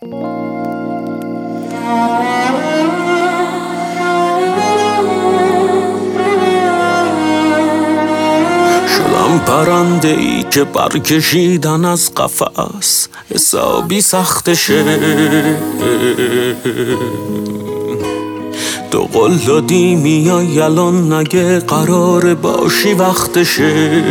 شدم پرنده ای که برکشیدن از قفس حسابی سختشه. تو قول دادی میای الان نگه قرار باشی وقتشه.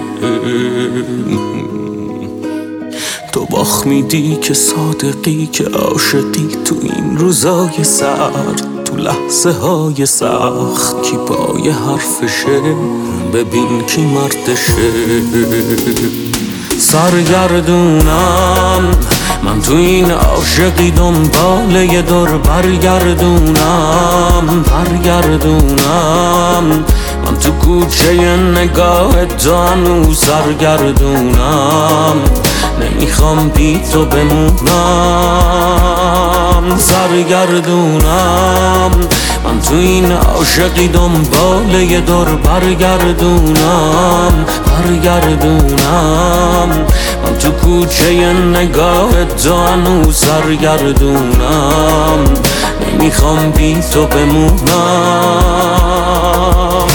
تو باخ میدی که صادقی که عاشقی تو این روزای سرد، تو لحظه های سخت کی پای حرفشه، ببین کی مردشه. سرگردونم من تو این عاشقی دنبال یه دور برگردونم. من تو کوچه نگاه تو هنوز سرگردونم. نمیخوام بی تو بمونم. سرگردونم من تو این عاشقی دنبال یه دور برگردونم. من تو کوچه نگاه تو هنوز سرگردونم. نمیخوام بی تو بمونم.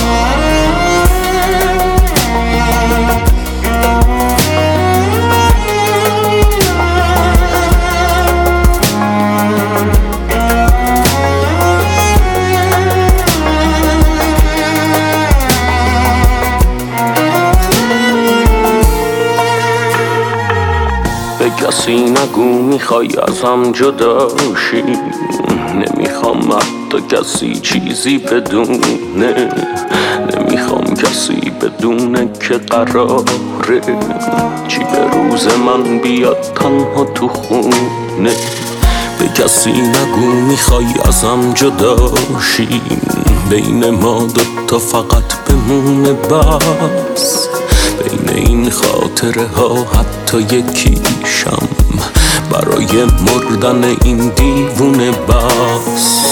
به کسی نگو میخوای ازم جداشی، نمیخوام حتی کسی چیزی بدونه. نمیخوام کسی بدونه که قراره چی به روز من بیاد تنها تو خونه. به کسی نگو میخوای ازم جداشی، بین ما دوتا فقط بمونه بس. بین این خاطره ها حتی یکیشم برای مردن این دیوونه بس.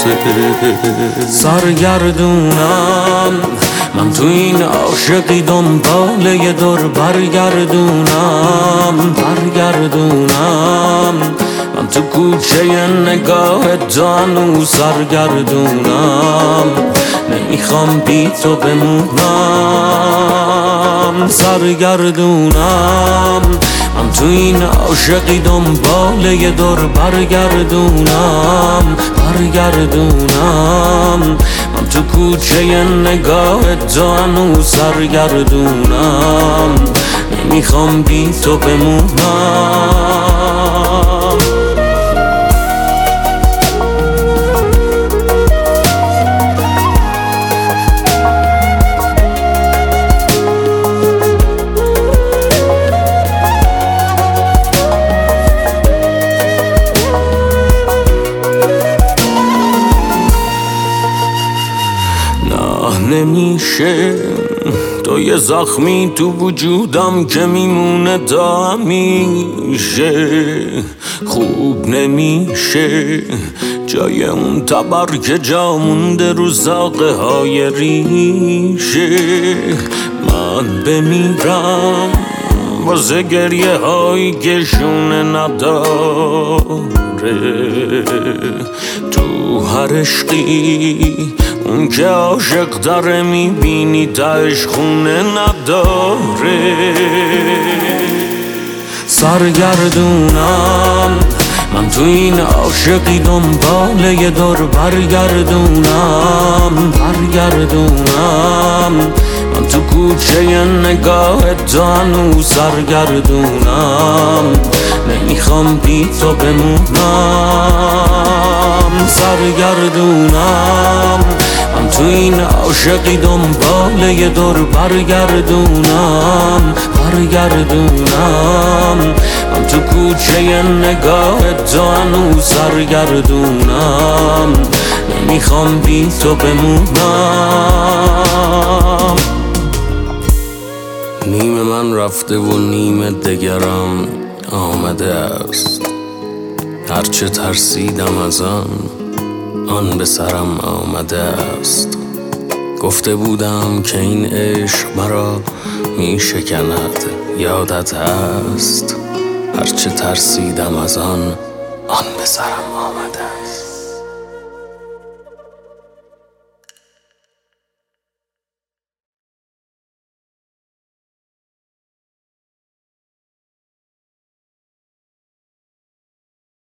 سرگردونم من تو این عاشقی دنبال یه دور برگردونم. من تو کوچه نگاه تو هنوز سرگردونم. نمیخوام بی تو بمونم. سرگردونم من تو این عاشقی دنبال یه دور برگردونم. من تو کوچه نگاه تو هنوز سرگردونم. نمیخوام بی تو بمونم. نمیشه تو یه زخمی تو وجودم که میمونه تا همیشه. خوب نمیشه جای اون تبر که جا مونده رو زاغه های ریشه. من بمیرم واسه گریه هایی که شونه نداره. تو هر عشقی اون که عاشق داره میبینی تاش خونه نداره. سرگردونم من تو این عاشقی دنبال یه دور برگردونم. من تو کوچه نگاه تو هنوز سرگردونم. نمیخوام بی تو بمونم. سرگردونم من تو این عاشقی دنبال یه دور برگردونم. من تو کوچه نگاه تو هنوز سرگردونم. نمیخوام بی تو بمونم. نیم من رفته و نیم دگرم آمده است. هرچه ترسیدم از آن به سرم آمده است. گفته بودم که این عشق مرا می شکند، یادت هست. هرچه ترسیدم از آن آن به سرم آمده است.